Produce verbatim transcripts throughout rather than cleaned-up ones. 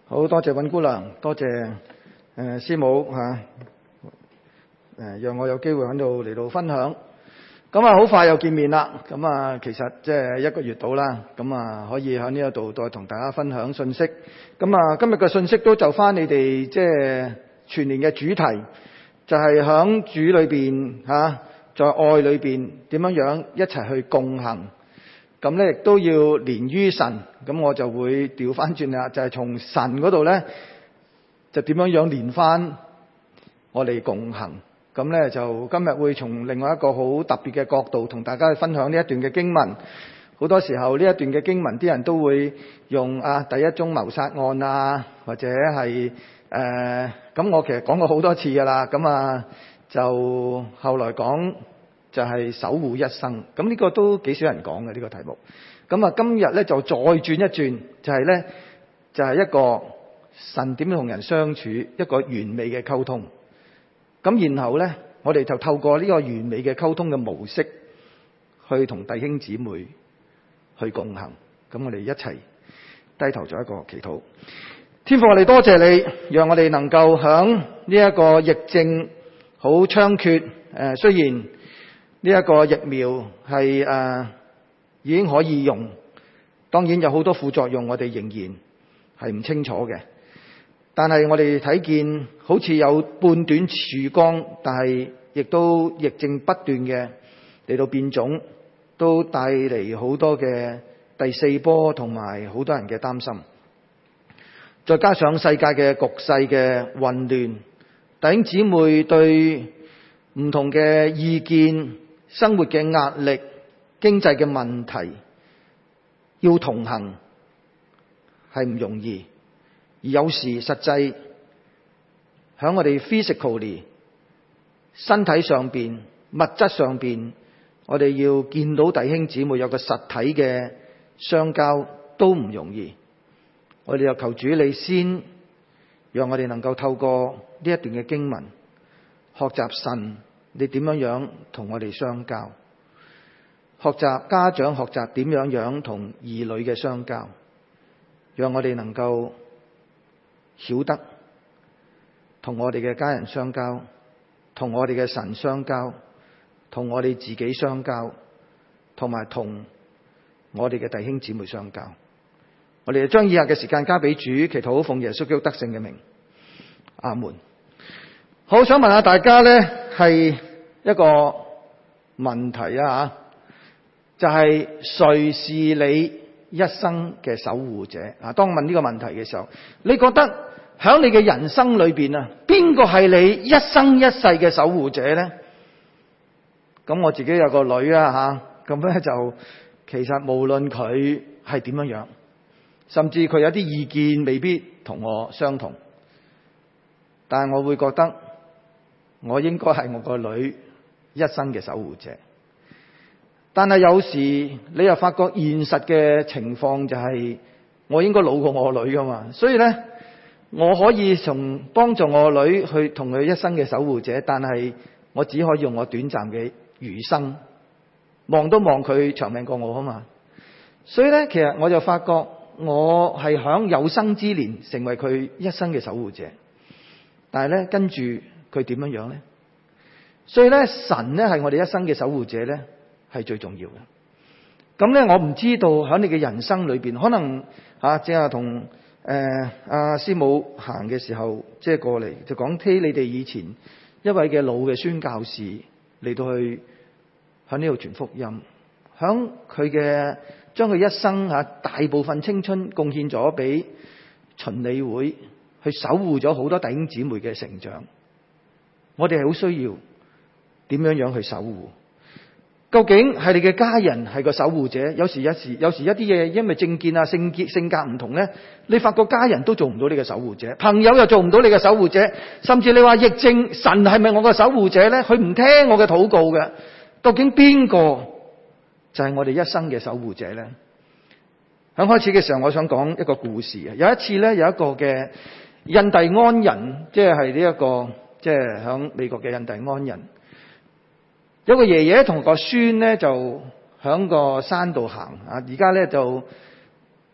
好多謝尹姑娘，多謝誒、呃、師母嚇，誒、呃、讓我有機會喺度嚟到分享。咁啊，好快又見面啦。咁啊，其實即係一個月到啦。咁啊，可以喺呢一度再同大家分享信息。咁啊，今日嘅信息都就翻你哋即係全年嘅主題，就係響主裏邊嚇，在愛裏邊點樣樣一齊去共行。咁咧亦都要連於神，咁我就會調翻轉啦，就係、是、從神嗰度咧，就點樣樣連翻我哋共行。咁咧就今日會從另外一個好特別嘅角度同大家去分享呢一段嘅經文。好多時候呢一段嘅經文，啲人都會用啊第一宗謀殺案啊，或者係誒咁，我其實講過好多次噶啦。咁啊就後來講。就係守護一生，咁呢個都幾少人講嘅呢個題目。咁啊，今日咧就再轉一轉，就係咧就係一個神點樣同人相處，一個完美嘅溝通。咁然後咧，我哋就透過呢個完美嘅溝通嘅模式，去同弟兄姊妹去共行。咁我哋一齊低頭做一個祈禱。天父，我哋多謝你，讓我哋能夠響呢一個疫症好猖獗。誒，雖然呢一個疫苗係誒、呃、已經可以用，當然有好多副作用，我哋仍然係唔清楚嘅。但係我哋睇見好似有半短曙光，但係亦都疫症不斷嘅嚟到變種，都帶嚟好多嘅第四波同埋好多人嘅擔心。再加上世界嘅局勢嘅混亂，弟兄姊妹對唔同嘅意見、生活嘅壓力、經濟嘅問題，要同行係唔容易。而有時實際喺我哋 physically 身體上邊、物質上邊，我哋要見到弟兄姊妹有個實體嘅相交都唔容易。我哋又求主你先，讓我哋能夠透過呢一段嘅經文學習神。你點樣樣同我哋相交？學習家長學習點樣樣同兒女嘅相交，讓我哋能夠曉得同我哋嘅家人相交，同我哋嘅神相交，同我哋自己相交，同埋同我哋嘅弟兄姊妹相交。我哋就將以下嘅時間交俾主，祈禱奉耶穌基督得勝嘅名，阿門。好，想問下大家呢，係一個問題啊，就係、是、誰是你一生嘅守護者啊？當問呢個問題嘅時候，你覺得喺你嘅人生裏邊啊，邊個係你一生一世嘅守護者呢？咁我自己有個女啊吓，咁咧就其實無論佢係點樣樣，甚至佢有啲意見未必同我相同，但係我會覺得我應該係我個女一生嘅守護者。但係有時你又發覺現實嘅情況就係我應該老過我女噶嘛，所以呢，我可以從幫助我女去同佢一生嘅守護者，但係我只可以用我短暫嘅餘生望都望佢長命過我啊嘛。所以呢，其實我就發覺我係響有生之年成為佢一生嘅守護者，但係呢，跟住佢點樣樣呢？所以咧，神咧係我哋一生嘅守護者咧，係最重要嘅。咁咧，我唔知道喺你嘅人生裏邊，可能啊，正係同誒阿師母行嘅時候，即係過嚟就講聽你哋以前一位嘅老嘅宣教士嚟到去喺呢度傳福音，響佢嘅將佢一生吓大部分青春貢獻咗俾循理會，去守護咗好多弟兄姊妹嘅成長。我哋係好需要點樣樣去守護？究竟係你嘅家人係個守護者？有時有時有時一啲嘢，因為政見啊、性結性格唔同咧，你發覺家人都做唔到你嘅守護者，朋友又做唔到你嘅守護者，甚至你話疫症，神係咪我嘅守護者咧？佢唔聽我嘅禱告嘅。究竟邊個就係我哋一生嘅守護者咧？喺開始嘅時候，我想講一個故事啊。有一次咧，有一個嘅印第安人，即係呢一個即係響美國嘅印第安人。有個爺爺同個孫咧就響個山度行啊！而家咧就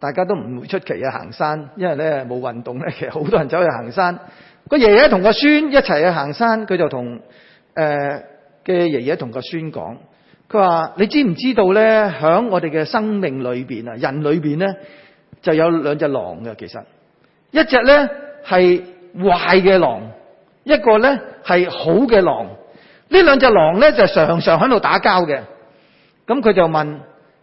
大家都唔會出奇啊行山，因為咧冇運動咧，其實好多人走去行山。個爺爺同個孫一齊去行山，佢就同誒嘅爺爺同個孫講，佢話你知唔知道咧？響我哋嘅生命裏邊啊，人裏邊咧就有兩隻狼嘅，其實一隻咧係壞嘅狼，一個咧係好嘅狼。呢兩隻狼咧就常常喺度打交嘅。咁佢就問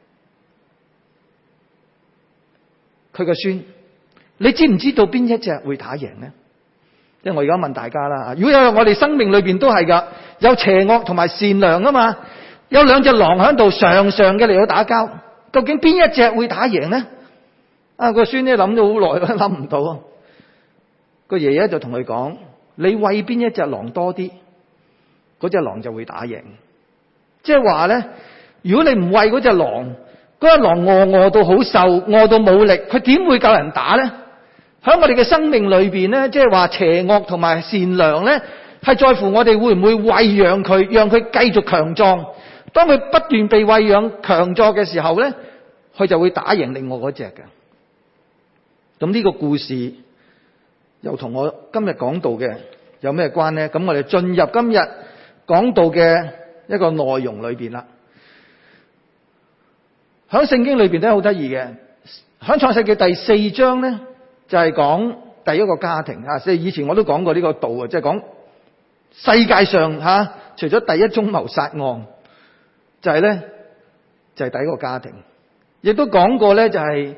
佢個孫：你知唔知道邊一隻會打贏呢？即係我而家問大家啦，如果有我哋生命裏邊都係噶，有邪惡同埋善良啊嘛，有兩隻狼喺度常常嘅嚟到打交，究竟邊一隻會打贏呢？啊，個孫咧諗咗好耐都諗唔到。個爺爺就同佢講：你餵邊一隻狼多啲，嗰隻狼就會打贏。即係話咧，如果你唔餵嗰隻狼，嗰隻狼餓餓到好瘦，餓到冇力，佢點會夠人打咧？喺我哋嘅生命裏邊咧，即係話邪惡同埋善良咧，係在乎我哋會唔會餵養佢，讓佢繼續強壯。當佢不斷被餵養強壯嘅時候咧，佢就會打贏另外嗰隻嘅。咁呢個故事又同我今日講到嘅有咩關呢？咁我哋進入今日講到嘅一個內容裏邊啦。喺聖經裏邊都好得意嘅，喺創世記第四章咧，就係講第一個家庭啊。即係以前我都講過呢個道啊，即係講世界上吓，除咗第一宗謀殺案，就係咧就係第一個家庭，亦都講過咧就係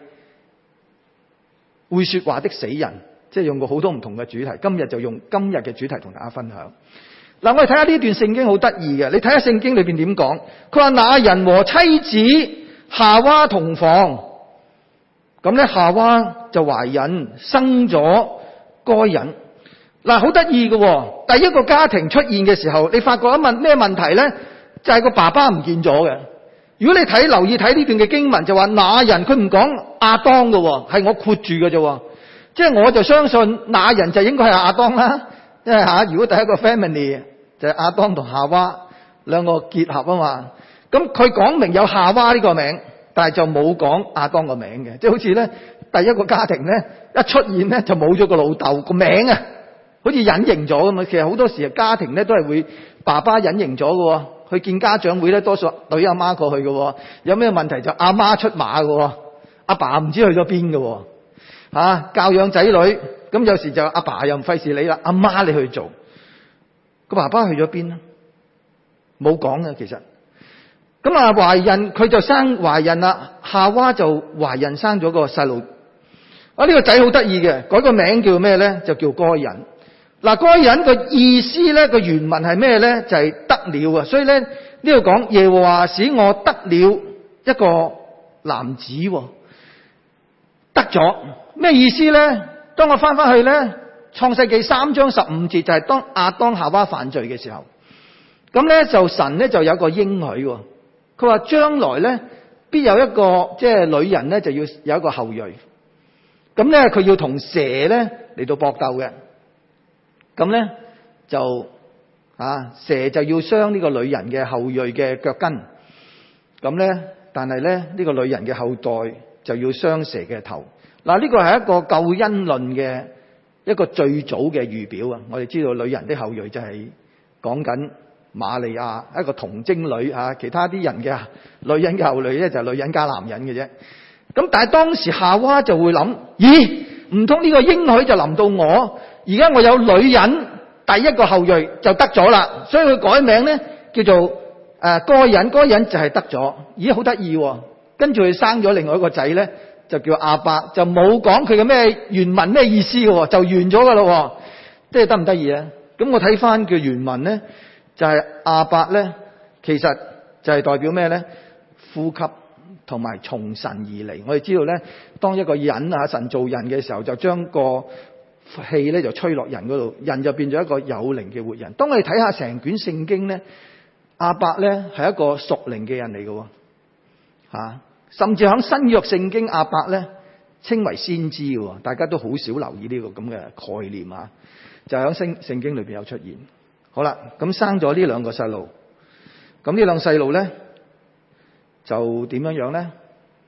會說話的死人，即係用過好多唔同嘅主題。今日就用今日嘅主題同大家分享。嗱，我哋睇下呢段聖經好得意嘅，你睇下聖經裏邊點講？佢話那人和妻子夏娃同房，咁咧夏娃就懷孕生咗該隱。嗱，好得意嘅，第一個家庭出現嘅時候，你發覺一問咩問題咧？就係個爸爸唔見咗嘅。如果你睇留意睇呢段嘅經文，就話那人，佢唔講亞當嘅，係我括住嘅啫。即係我就相信那人就應該係亞當啦，因為吓如果第一個 family 就係亞當同夏娃兩個結合啊嘛。咁佢講明有夏娃呢個名，但係就冇講亞當個名嘅，即係好似咧第一個家庭咧一出現咧就冇咗個老豆個名啊，好似隱形咗咁啊。其實好多時家庭咧都係會爸爸隱形咗嘅，去見家長會咧多數懟阿媽過去嘅，有咩問題就阿媽出馬嘅，阿爸唔知去咗邊嘅，吓教養仔女咁有時就阿爸又唔費事理啦，阿媽你去做，個爸爸去咗邊咧？冇講嘅其實。咁啊，懷孕佢就生懷孕啦，夏娃就懷孕生咗個細路。啊，呢個仔好得意嘅，改個名叫咩咧？就叫該隱。嗱，該隱個意思咧，個原文係咩咧？就係得了啊。所以咧呢度講耶和華使我得了一個男子，得咗咩意思咧？當我翻翻去咧創世記三章十五節，就係當亞當夏娃犯罪嘅時候，咁咧就神咧就有個應許。佢話將來咧必有一個即係女人咧就要有一個後裔，咁咧佢要同蛇咧嚟到搏鬥嘅，咁咧就啊蛇就要傷呢個女人嘅後裔嘅腳跟，咁咧但係咧呢個女人嘅後代就要傷蛇嘅頭。嗱，呢個係一個救恩論嘅一個最早嘅預表啊！我哋知道女人的後裔就係講緊瑪利亞，一個童貞女啊，其他啲人嘅女人嘅後裔咧就係女人加男人嘅啫。咁但係當時夏娃就會諗：咦，唔通呢個應許就臨到我？而家我有女人第一個後裔就得咗啦，所以佢改名咧叫做誒該隱，該隱就係得咗。咦，好得意喎！跟住佢生咗另外一個仔咧，就叫亞伯，就冇講佢嘅咩原文咩意思嘅，就完咗噶咯。即係得唔得意啊？咁我睇翻佢原文咧。就係亞伯咧，其實就係代表咩咧？呼吸同埋從神而嚟。我哋知道咧，當一個人啊，神造人嘅時候，就將個氣咧就吹落人嗰度，人就變咗一個有靈嘅活人。當我哋睇下成卷聖經咧，亞伯咧係一個屬靈嘅人嚟嘅，吓，甚至響新約聖經亞伯咧稱為先知嘅，大家都好少留意呢個咁嘅概念啊，就響聖聖經裏邊有出現。好啦，咁生咗呢兩個細路，咁呢兩細路咧就點樣樣咧？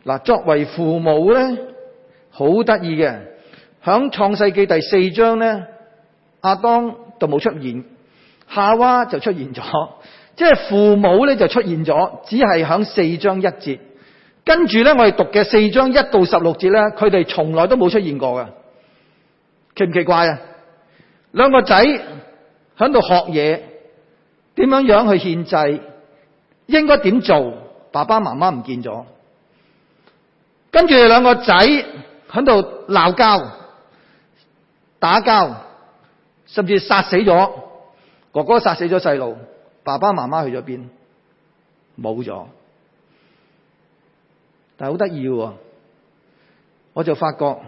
嗱，作為父母咧，好得意嘅，響創世記第四章咧，亞當就冇出現，夏娃就出現咗，即係父母咧就出現咗，只係響四章一節。跟住咧，我哋讀嘅四章一到十六節咧，佢哋從來都冇出現過嘅，奇唔奇怪啊？兩個仔喺度學嘢，點樣樣去獻祭，應該點做？爸爸媽媽唔見咗，跟住兩個仔喺度鬧交、打交，甚至殺死咗哥哥，殺死咗細路，爸爸媽媽去咗邊？冇咗。但係好得意喎，我就發覺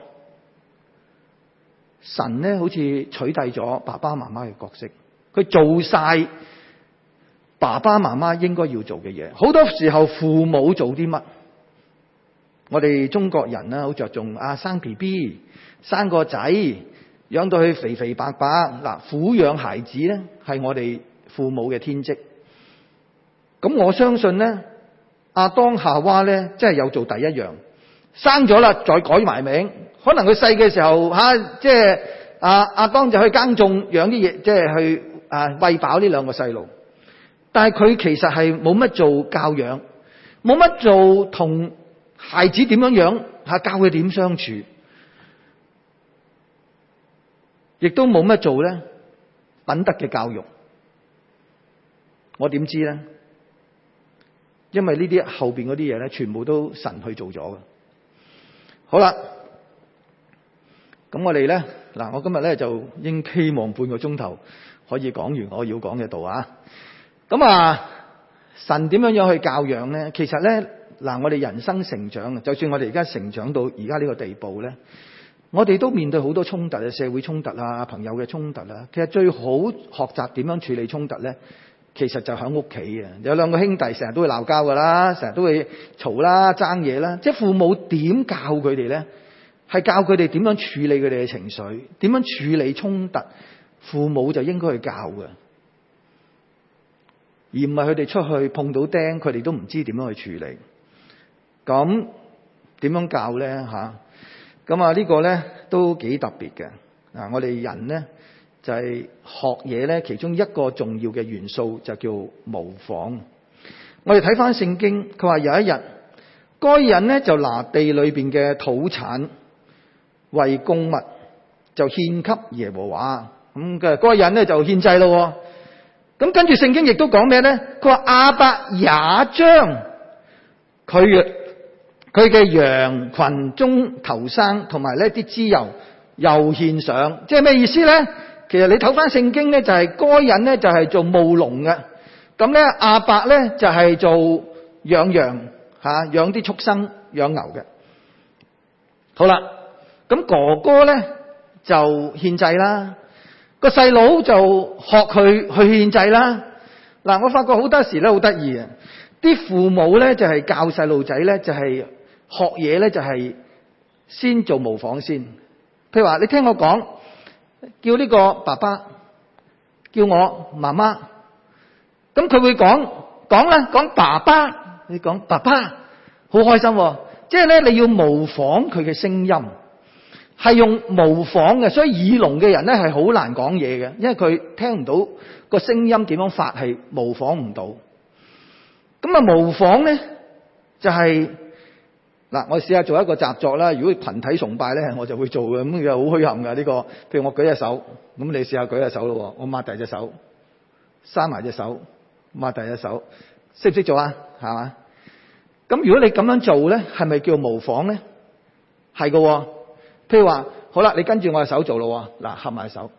神咧好似取締咗爸爸媽媽嘅角色，佢做晒爸爸媽媽應該要做嘅嘢。好多時候父母做啲乜？我哋中國人咧好着重啊，生 B B， 生個仔，養到佢肥肥白白。嗱，撫養孩子咧係我哋父母嘅天職。咁我相信咧，亞當夏娃咧，真係有做第一樣，生咗啦，再改埋名。可能佢細嘅時候吓，即係阿亞當就去耕種，養啲嘢，即係去啊餵飽呢兩個細路。但係佢其實係冇乜做教養，冇乜做同孩子點樣樣吓，教佢點相處，亦都冇乜做咧品德嘅教育。我點知咧？因為呢啲後邊嗰啲嘢咧，全部都神去做咗嘅。好啦，咁我哋咧嗱，我今日咧就應希望半個鐘頭可以講完我要講嘅道啊。咁啊，神點樣樣去教養咧？其實咧嗱，我哋人生成長，就算我哋而家成長到而家呢個地步咧，我哋都面對好多衝突啊，社會衝突啊，朋友嘅衝突啊。其實最好學習點樣處理衝突咧，其實就喺屋企啊！有兩個兄弟成日都會鬧交噶啦，成日都會嘈啦、爭嘢啦。即係父母點教佢哋咧？係教佢哋點樣處理佢哋嘅情緒，點樣處理衝突。父母就應該去教嘅，而唔係佢哋出去碰到釘，佢哋都唔知點樣去處理。咁點樣教咧？吓，咁啊呢個咧都幾特別嘅。啊，我哋人咧就係學嘢咧，其中一個重要嘅元素就叫模仿。我哋睇翻聖經，佢話有一日，該人咧就拿地裏邊嘅土產為供物，就獻給耶和華。咁嘅該人咧就獻祭咯。咁跟住聖經亦都講咩咧？佢話亞伯也將佢嘅佢嘅羊群中頭生同埋呢啲脂油又獻上，即係咩意思咧？其實你睇翻聖經咧，就係該人咧就係做務農嘅，咁咧亞伯咧就係做養羊吓，養啲畜生養牛嘅。好啦，咁哥哥咧就獻祭啦，個細佬就學佢去獻祭啦。嗱，我發覺好多時咧好得意啊，啲父母咧就係教細路仔咧就係學嘢咧就係先做模仿先。譬如話你聽我講，叫呢個爸爸，叫我媽媽，咁佢會講講啦，講爸爸，你講爸爸，好開心喎。即係咧你要模仿佢嘅聲音，係用模仿嘅，所以耳聾嘅人咧係好難講嘢嘅，因為佢聽唔到個聲音點樣發，係模仿唔到。咁啊模仿咧就係嗱，我試下做一個習作啦。如果群體崇拜咧，我就會做嘅，咁又好虛冚噶呢個。譬如我舉隻手，咁你試下舉隻手咯。我擘大隻手，閂埋隻手，擘大隻手，識唔識做啊？係嘛？咁如果你咁樣做咧，係咪叫模仿咧？係噶。譬如話，好啦，你跟住我隻手做咯。嗱，合埋手。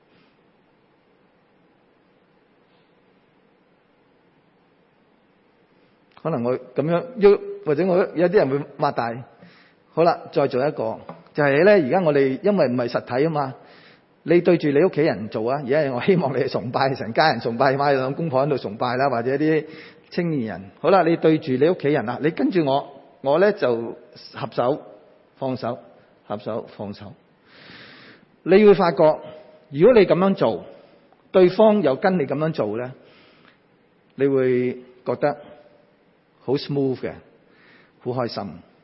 可能我咁樣喐，或者我有啲人會擘大。好啦，再做一個，就係咧。而家我哋因為唔係實體啊嘛，你對住你屋企人做啊。而家我希望你係崇拜，成家人崇拜，買兩公婆喺度崇拜啦，或者啲青年人。好啦，你對住你屋企人啦，你跟住我，我咧就合手放手，合手放手。你會發覺，如果你咁樣做，對方又跟你咁樣做咧，你會覺得好 smooth 嘅，好開心。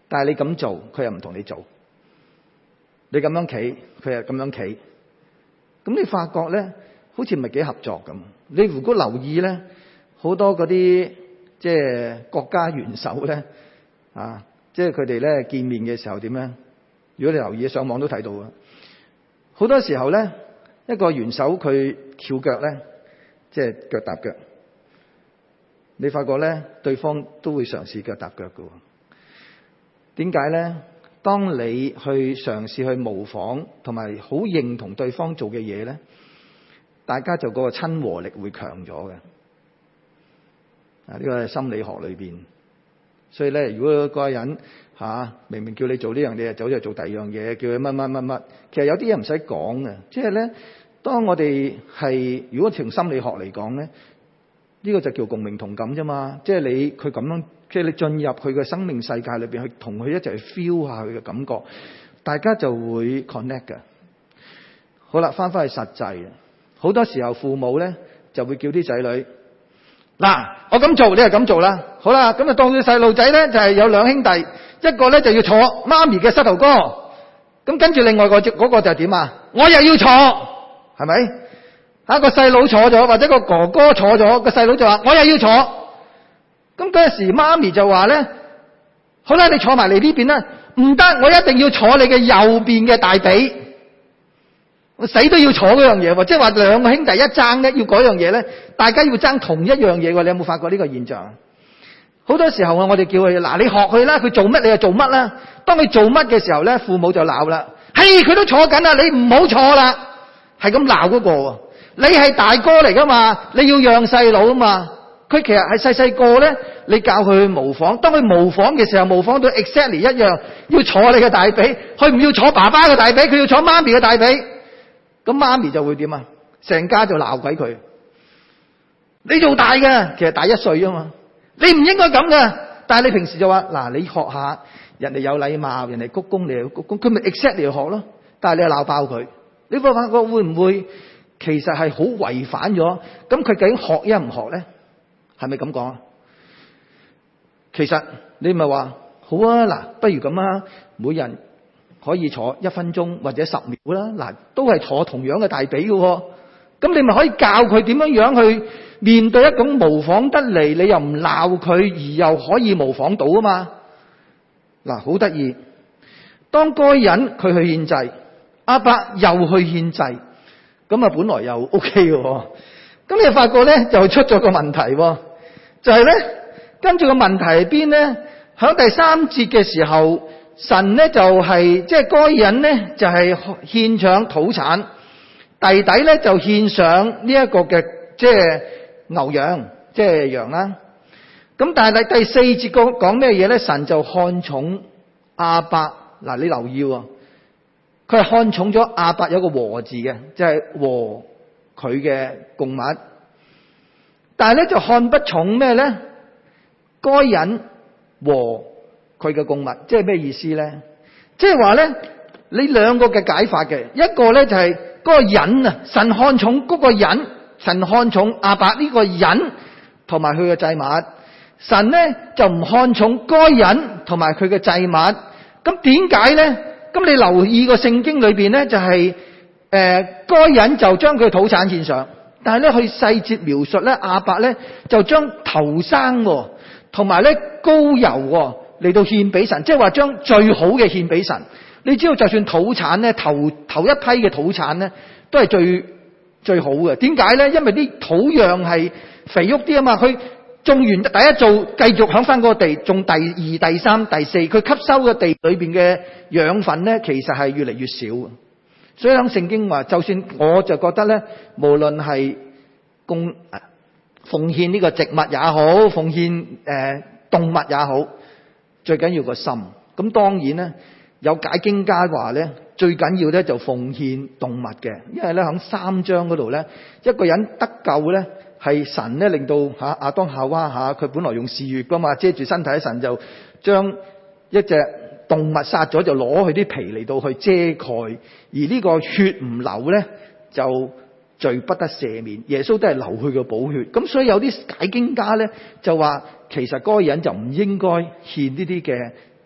但係你咁做，佢又唔同你做。你咁樣企，佢又咁樣企。咁你發覺咧，好似唔係幾合作咁。你如果留意咧，好多嗰啲即係國家元首咧，啊，即係佢哋咧見面嘅時候點咧？如果你留意上網都睇到啊，好多時候咧，一個元首佢翹腳咧，即係腳踏腳。你發覺咧，對方都會嘗試腳踏腳㗎。點解咧？當你去嘗試去模仿同埋好認同對方做嘅嘢咧，大家就嗰個親和力會強咗嘅。啊，呢個係心理學裏邊。所以咧，如果嗰個人吓、啊、明明叫你做呢樣嘢，走咗做第二樣嘢，叫佢乜乜乜乜，其實有啲嘢唔使講嘅。即係咧，當我哋係如果從心理學嚟講咧，呢個就叫共鳴同感啫嘛。即係你佢咁樣，即係你進入佢嘅生命世界裏邊，去同佢一齊去 feel 下佢嘅感覺，大家就會 connect 嘅。好啦，翻返去實際，好多時候父母咧就會叫啲仔女，嗱，我咁做，你係咁做啦。好啦，咁啊當佢細路仔咧就係有兩兄弟，一個咧就要坐媽咪嘅膝頭哥，咁跟住另外個嗰個就係點啊？我又要坐，係咪？啊個細佬坐咗，或者個哥哥坐咗，個細佬就話我又要坐。咁嗰陣時媽咪就話咧，好啦，你坐埋嚟呢邊啦，唔得，我一定要坐你嘅右邊嘅大髀，我死都要坐嗰樣嘢喎。即係話兩個兄弟一爭咧，要嗰樣嘢咧，大家要爭同一樣嘢喎。你有冇發覺呢個現象？好多時候啊，我哋叫佢嗱，你學佢啦，佢做乜你就做乜啦。當佢做乜嘅時候咧，父母就鬧啦，嘿，佢都坐緊啦，你唔好坐啦，係咁鬧嗰個。你係大哥嚟噶嘛，你要讓細佬啊嘛。佢其實係細細個咧，你教佢去模仿，當佢模仿嘅時候，模仿到 exactly 一樣，要坐你嘅大髀，佢唔要坐爸爸嘅大髀，佢要坐媽咪嘅大髀。咁媽咪就會點啊？成家就鬧鬼佢。你做大嘅，其實大一歲啊嘛，你唔應該咁嘅。但係你平時就話嗱，你學下人哋有禮貌，人哋鞠躬你又鞠躬，佢咪 exactly 嚟學咯。但係你又鬧爆佢，你會發覺會唔會其實係好違反咗？咁佢究竟學一唔學咧？係咪咁講啊？其實你咪話好啊，嗱，不如咁啊，每人可以坐一分鐘或者十秒啦，嗱，都係坐同樣嘅大髀嘅，咁你咪可以教佢點樣樣去面對一種模仿得嚟，你又唔鬧佢，而又可以模仿到啊嘛。嗱，好得意，當該人佢去獻祭，阿伯又去獻祭，咁啊本來又 OK 嘅，咁你發覺咧就出咗個問題，就係咧跟住個問題係邊咧？響第三節嘅時候，神咧就係即係該人咧就係獻上土產，弟弟咧就獻上呢一個嘅即係牛羊，即係羊啦。咁但係第四節講講咩嘢咧？神就看重亞伯，嗱，你留意喎，佢係看重咗亞伯有個和字嘅，即係和佢嘅供物。但係咧就看不重咩咧？該隱和佢嘅供物，即係咩意思咧？即係話咧，你兩個嘅解法嘅，一個咧就係嗰個隱啊，神看重嗰個隱，神看重亞伯呢個隱同埋佢嘅祭物，神咧就唔看重該隱同埋佢嘅祭物。咁點解咧？咁你留意個聖經裏邊咧，就係誒該隱就將佢土產獻上。但係咧，佢細節描述咧，亞伯咧就將頭生同埋咧膏油嚟到獻俾神，即係話將最好嘅獻俾神。你知道，就算土產咧，頭頭一批嘅土產咧，都係最最好嘅。點解咧？因為啲土壤係肥沃啲啊嘛。佢種完第一造，繼續響翻嗰個地種第二、第三、第四，佢吸收嘅地裏邊嘅養分咧，其實係越嚟越少。所以喺聖經話，就算我就覺得咧，無論係供奉獻呢個植物也好，奉獻誒、呃、動物也好，最緊要個心。咁當然咧，有解經家話咧，最緊要咧就奉獻動物嘅，因為咧喺三章嗰度咧，一個人得救咧係神咧令到吓亞當夏娃吓，佢本來用樹葉噶嘛遮住身體，神就將一隻動物殺咗，就攞佢啲皮嚟到去遮蓋，而呢個血唔流咧就罪不得赦免。耶穌都係流佢嘅寶血，咁所以有啲解經家咧就話，其實嗰個人就唔應該獻呢啲嘅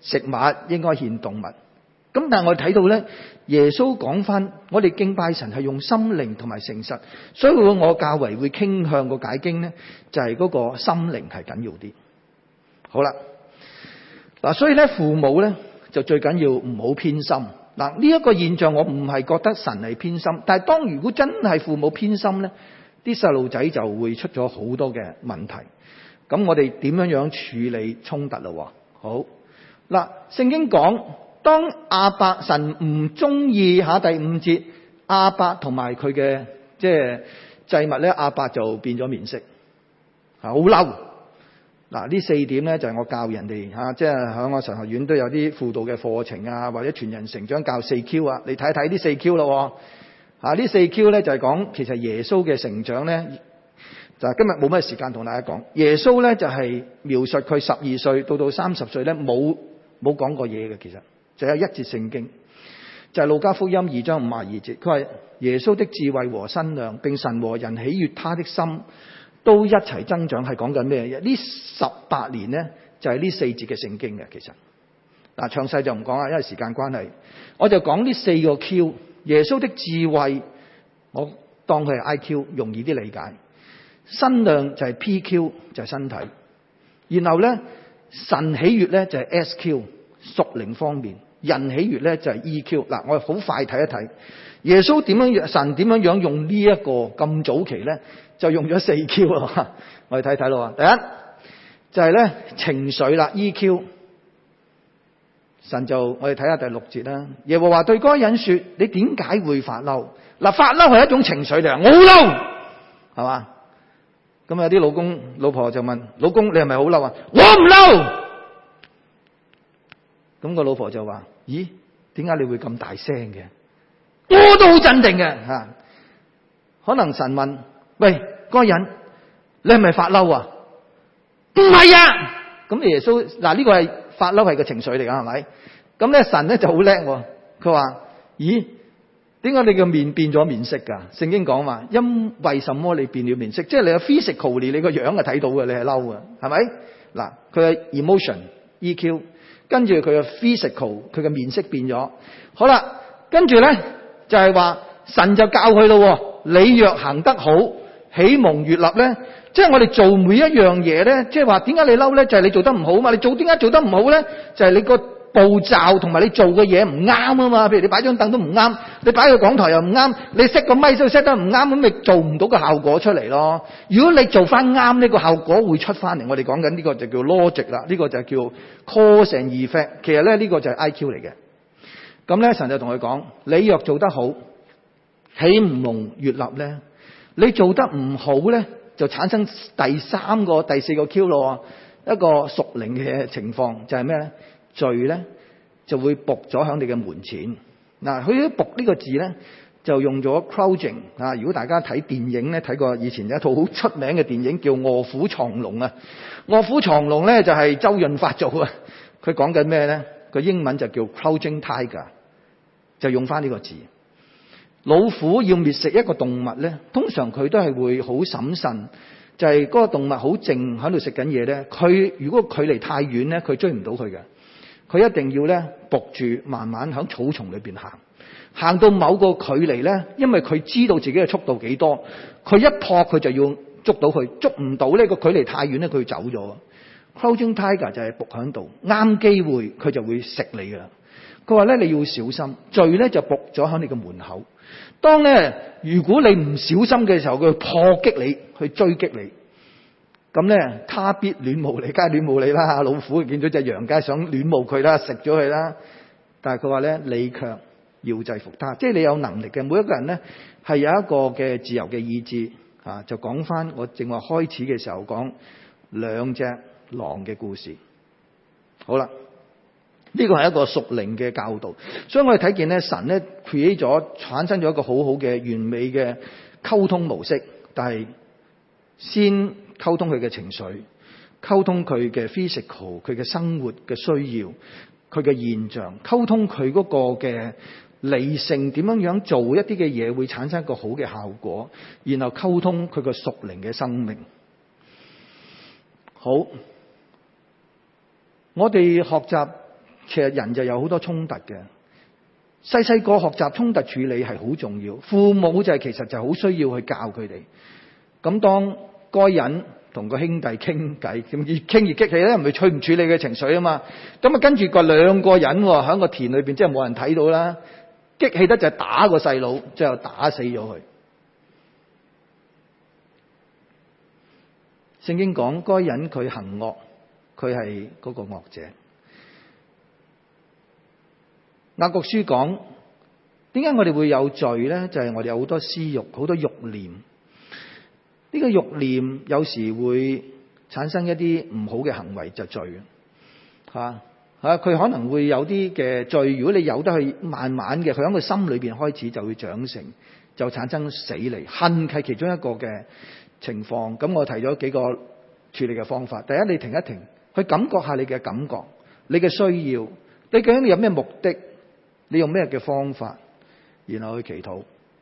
食物應該獻動物。咁但係我哋睇到咧，耶穌講翻，我哋敬拜神係用心靈同埋誠實，所以我較為會傾向個解經咧，就係嗰個心靈係緊要啲。好啦，嗱，所以咧父母咧就最緊要唔好偏心。嗱，呢一個現象我唔係覺得神係偏心，但係當如果真係父母偏心咧，啲細路仔就會出咗好多嘅問題。咁我哋點樣樣處理衝突咯？好，嗱，聖經講，當亞伯神唔中意下第五節亞伯同埋佢嘅即係祭物咧，亞伯就變咗面色，好嬲。嗱，呢四點咧就係我教人哋嚇，即係喺我神學院都有啲輔導嘅課程啊，或者全人成長教四 Q 啊，你睇睇呢四 Q 咯。嚇，呢四 Q 咧就係講其實耶穌嘅成長咧，就係今日冇乜時間同大家講。耶穌咧就係描述佢十二歲到到三十歲咧冇冇講過嘢嘅，其實就有一節聖經，就係路加福音二章五十二節，佢話耶穌的智慧和身量，並神和人喜悅他的心，都一齊增長，係講緊咩嘢？呢十八年咧就係呢四節嘅聖經嘅，其實嗱詳細就唔講啦，因為時間關係，我就講呢四個 Q。耶穌的智慧，我當佢係 I Q， 容易啲理解。身量就係 P Q， 就係身體。然後咧神喜悅咧就係 S Q， 屬靈方面。人喜悅咧就係 E Q。嗱，我哋好快睇一睇耶穌點樣，神點樣樣用呢一個咁早期咧，就用咗四 Q 咯。我哋睇睇咯。第一就係咧情緒啦 ，E Q。神就我哋睇下第六節啦。耶和華對該人說：你點解會發嬲？嗱，發嬲係一種情緒嚟，我好嬲，係嘛？咁有啲老公老婆就問：老公你係咪好嬲啊？我唔嬲。咁個老婆就話：咦，點解你會咁大聲嘅？我都好鎮定嘅吓。可能神問：喂，該人你係咪發嬲啊？唔係啊。咁耶穌嗱呢個係。發嬲係個情緒嚟噶，係咪？咁咧神咧就好叻，佢話：咦，點解你嘅面變咗面色噶？聖經講話，因為什麼你變了面色？即係你嘅 physically，你個樣係睇到嘅，你係嬲嘅，係咪？嗱，佢嘅 emotion E Q， 跟住佢嘅 physical， 佢嘅面色變咗。好啦，跟住咧就係話神就教佢咯，你若行得好，喜蒙悅納咧。即係我哋做每一樣嘢咧，即係話點解你嬲咧？就係你做得唔好嘛。你做點解做得唔好咧？就係你個步驟同埋你做嘅嘢唔啱啊嘛。譬如你擺張凳都唔啱，你擺個講台又唔啱，你熄個咪都熄得唔啱，咁咪做唔到個效果出嚟咯。如果你做翻啱，呢個效果會出翻嚟。我哋講緊呢個就叫 logic 啦，呢個就叫 cause and effect。其實咧呢個就係 I Q 嚟嘅。咁咧神就同佢講：你若做得好，豈唔蒙悅納咧？你做得唔好咧？就產生第三個、第四個 Q 咯，一個屬靈嘅情況就係咩咧？罪咧就會仆咗喺你嘅門前。嗱，佢啲仆呢個字咧就用咗 crouching 啊！如果大家睇電影咧，睇過以前有一套好出名嘅電影叫《臥虎藏龍》啊，《臥虎藏龍》咧就係周潤發做啊。佢講緊咩咧？個英文就叫 crouching tiger， 就用翻呢個字。老虎要滅食一個動物咧，通常佢都係會好審慎，就係嗰個動物好靜喺度食緊嘢咧。佢如果距離太遠咧，佢追唔到佢嘅。佢一定要咧伏住，慢慢喺草叢裏邊行，行到某個距離咧，因為佢知道自己嘅速度幾多，佢一撲佢就要捉到佢，捉唔到呢個距離太遠咧，佢走咗。Crouching tiger 就係伏喺度，啱機會佢就會食你噶啦。佢話咧你要小心，罪咧就伏咗喺你嘅門口。當咧，如果你唔小心嘅時候，佢破擊你，去追擊你，咁咧，他必戀慕你，梗係戀慕你啦。老虎見到隻羊，梗係想戀慕佢啦，食咗佢啦。但係佢話咧，你卻要制服他，即係你有能力嘅。每一個人咧係有一個嘅自由嘅意志啊。就講翻我正話開始嘅時候講兩隻狼嘅故事。好啦。呢個係一個屬靈嘅教導，所以我哋睇見咧，神咧 create 咗產生咗一個好好嘅完美嘅溝通模式，但係先溝通佢嘅情緒，溝通佢嘅 physical， 佢嘅生活嘅需要，佢嘅現象，溝通佢嗰個嘅理性點樣樣做一啲嘅嘢會產生一個好嘅效果，然後溝通佢個屬靈嘅生命。好，我哋學習其實人就有好多衝突嘅。細細個學習衝突處理係好重要，父母就係其實就好需要去教佢哋。咁當該人同個兄弟傾偈，咁越傾越激氣咧，唔係處唔處理嘅情緒啊嘛。咁啊跟住個兩個人喺個田裏邊，即係冇人睇到啦，激氣得就係打個細佬，最後打死咗佢。聖經講該人佢行惡，佢係嗰個惡者。雅各書講，點解我哋會有罪咧？就係、是、我哋有好多私欲，好多慾念。呢、這個慾念有時會產生一啲唔好嘅行為，就罪吓吓。佢可能會有啲嘅罪，如果你由得去慢慢嘅，佢喺個心裏邊開始就會長成，就產生死離。恨係其中一個嘅情況。咁我提咗幾個處理嘅方法。第一，你停一停，去感覺下你嘅感覺，你嘅需要，你究竟你有咩目的？你用咩嘅方法，然後去祈禱，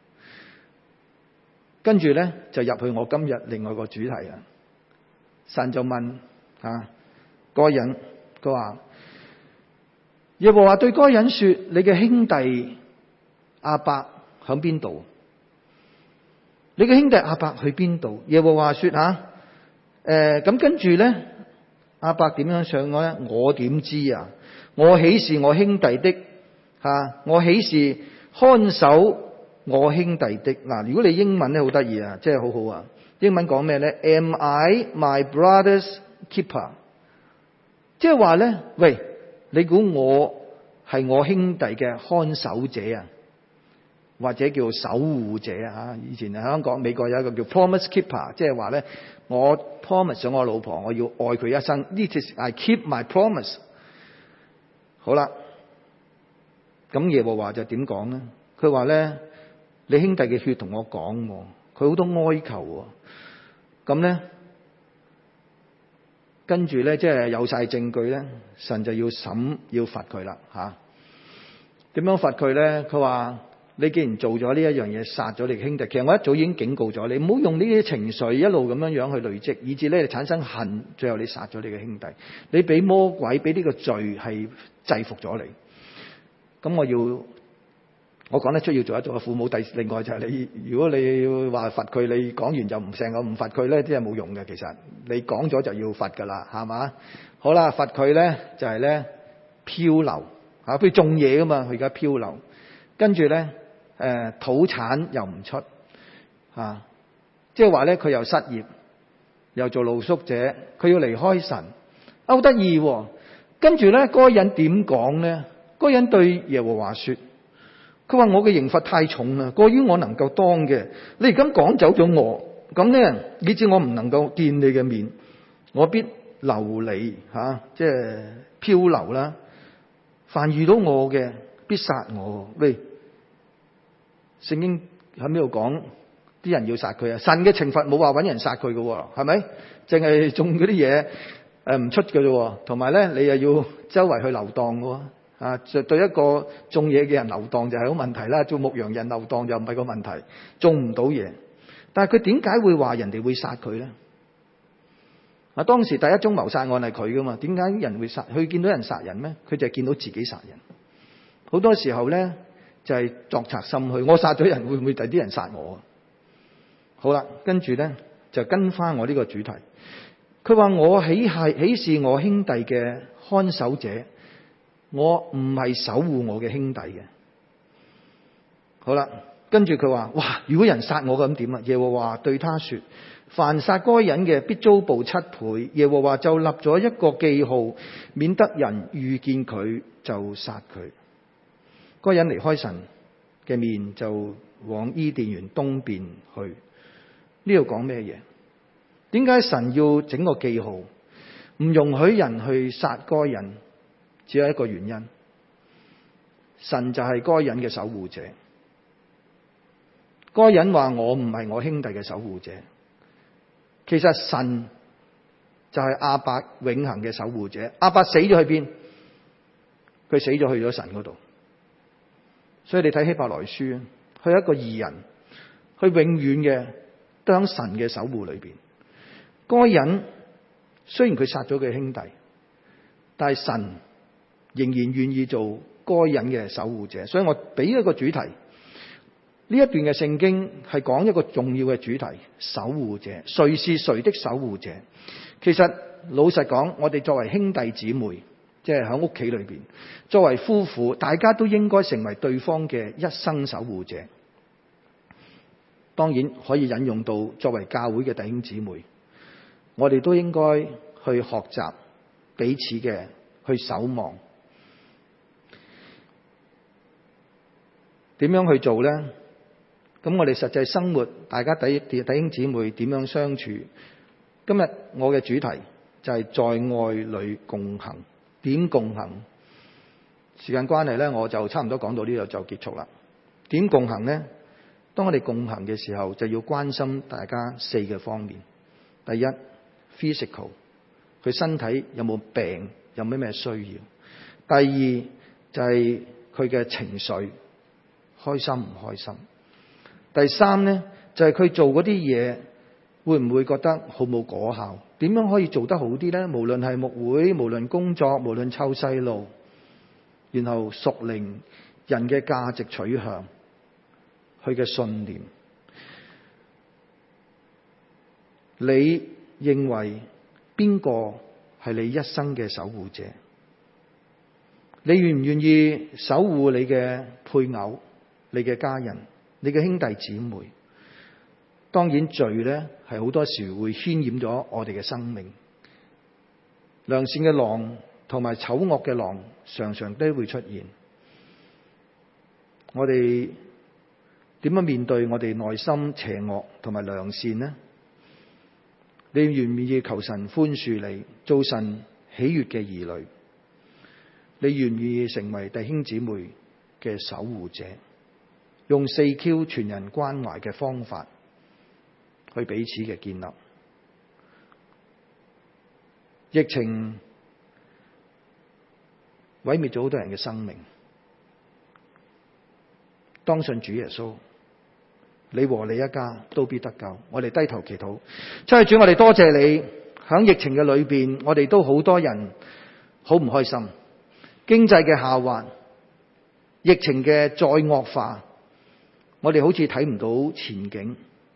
跟住咧就入去我今日另外個主題啊。神就問啊該人，佢話耶和華對該人說：你嘅兄弟亞伯響邊度？你嘅兄弟亞伯去邊度？耶和華說吓，誒、啊、咁、呃、跟住咧亞伯點樣上我咧？我點知啊？我豈是我兄弟的？吓、啊！我豈是看守我兄弟的？嗱、啊，如果你英文咧好得意啊，即係好好啊。英文講咩咧 ？Am I my brother's keeper？ 即係話咧，喂，你估我係我兄弟嘅看守者啊，或者叫守護者啊？以前喺香港、美國有一個叫 promise keeper， 即係話咧，我 promise 咗我老婆，我要愛佢一生。呢次 I keep my promise。好啦。咁耶和華就點講咧？佢話咧，你兄弟嘅血同我講，佢好多哀求。咁咧，跟住咧，即係有晒證據咧，神就要審，要罰佢啦吓。點樣罰佢咧？佢話你既然做咗呢一樣嘢，殺咗你兄弟，其實我一早已經警告咗你，唔好用呢啲情緒一路咁樣樣去累積，以致咧產生恨，最後你殺咗你嘅兄弟。你俾魔鬼，俾呢個罪係制服咗你。咁我要，我講得出要做一做嘅父母。第另外就係你，如果你要話罰佢，你講完就唔成個唔罰佢咧，即係冇用嘅。其實你講咗就要罰噶啦，係嘛？好啦，罰佢咧就係咧漂流吓，佢種嘢噶嘛，佢而家漂流，跟住咧誒土產又唔出吓，即係話咧佢又失業，又做露宿者，佢要離開神，好得意。跟住咧嗰個人點講咧？嗰個人對耶和華說：佢話我嘅刑罰太重啦，過於我能夠當嘅。你而家趕走咗我，咁咧以致我唔能夠見你嘅面，我必流離吓，即係漂流啦。凡遇到我嘅，必殺我。喂，聖經喺邊度講啲人要殺佢啊？神嘅懲罰冇話搵人殺佢嘅，係咪？淨係種嗰啲嘢誒唔出嘅啫，同埋咧你又要周圍去流蕩嘅。啊，就對一個種嘢嘅人流蕩就係好問題啦。做牧羊人流蕩就唔係個問題，種唔到嘢。但係佢點解會話人哋會殺佢咧？啊，當時第一宗謀殺案係佢噶嘛？點解人會殺？佢見到人殺人咩？佢就係見到自己殺人。好多時候咧就係作賊心虛，我殺咗人會唔會第啲人殺我啊？好啦，跟住咧就跟翻我呢個主題。佢話我豈係豈是我兄弟嘅看守者？我唔係守護我嘅兄弟嘅。好啦，跟住佢話：哇！如果人殺我咁點啊？耶和華對他說：凡殺該人嘅，必遭報七倍。耶和華就立咗一個記號，免得人遇見佢就殺佢。該人離開神嘅面，就往伊甸園東邊去。呢度講咩嘢？點解神要整個記號，唔容許人去殺該人？只有一個原因，神就係該人嘅守護者。該人話我唔係我兄弟嘅守護者，其實神就係亞伯永恆嘅守護者。亞伯死咗去邊？佢死咗去咗神嗰度。所以你睇希伯來書，佢係一個義人，佢永遠嘅都喺神嘅守護裏邊。該人雖然佢殺咗佢兄弟，但係神仍然願意做該隱嘅守護者。所以我俾一個主題，呢一段嘅聖經係講一個重要嘅主題：守護者。誰是誰的守護者？其實老實講，我哋作為兄弟姊妹，即係喺屋企裏邊，作為夫婦，大家都應該成為對方嘅一生守護者。當然可以引用到作為教會嘅弟兄姊妹，我哋都應該去學習彼此嘅去守望。點樣去做呢？咁我哋實際生活，大家弟弟兄姊妹點樣相處？今日我嘅主題就係在愛裏共行。點共行？時間關係咧，我就差唔多講到呢度就結束啦。點共行呢？當我哋共行嘅時候，就要關心大家四個方面。第一 ，physical， 佢身體有冇病，有咩咩需要。第二就係佢嘅情緒，開心唔開心。第三呢，就係佢做嗰啲嘢會唔會覺得好冇果效？點樣可以做得好啲呢？無論係牧會，無論工作，無論湊細路，然後屬靈人嘅價值取向，佢嘅信念，你認為邊個係你一生嘅守護者？你願唔願意守護你嘅配偶、你嘅家人、你嘅兄弟姊妹？當然罪咧係好多時會牽染咗我哋嘅生命，良善嘅狼同埋醜惡嘅狼常常都會出現。我哋點樣面對我哋內心邪惡同埋良善呢？你願唔願意求神寬恕你，做神喜悅嘅兒女？你願唔願意成為弟兄姊妹嘅守護者？用四 Q 全人關懷嘅方法去彼此嘅建立。疫情毀滅咗好多人嘅生命，當信主耶穌，你和你一家都必得救。我哋低頭祈禱，真係主，我哋多謝你。喺疫情嘅裏邊，我哋都好多人好唔開心，經濟嘅下滑，疫情嘅再惡化，我哋好似睇唔到前景。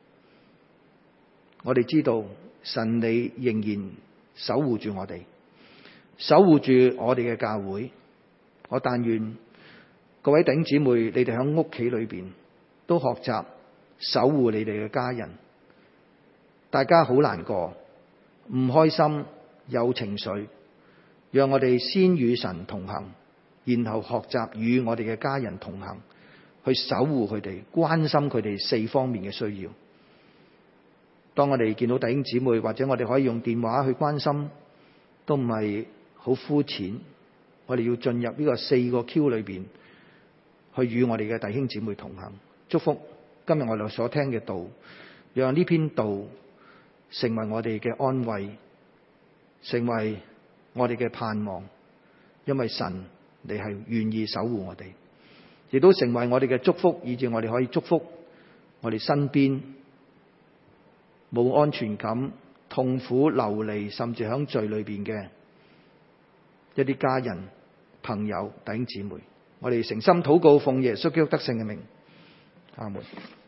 我哋知道神你仍然守護住我哋，守護住我哋嘅教會。我但願各位弟兄姊妹，你哋喺屋企裏邊都學習守護你哋嘅家人。大家好難過，唔開心，有情緒，讓我哋先與神同行，然後學習與我哋嘅家人同行，去守護佢哋，關心佢哋四方面嘅需要。當我哋見到弟兄姊妹，或者我哋可以用電話去關心，都唔係好膚淺。我哋要進入呢個四個 Q 裏邊，去與我哋嘅弟兄姊妹同行。祝福今日我哋所聽嘅道，讓呢篇道成為我哋嘅安慰，成為我哋嘅盼望。因為神你係願意守護我哋，亦都成為我哋嘅祝福，以致我哋可以祝福我哋身邊冇安全感、痛苦、流離，甚至響罪裏邊嘅一啲家人、朋友、弟兄姊妹。我哋誠心禱告，奉耶穌基督得勝嘅名，阿門。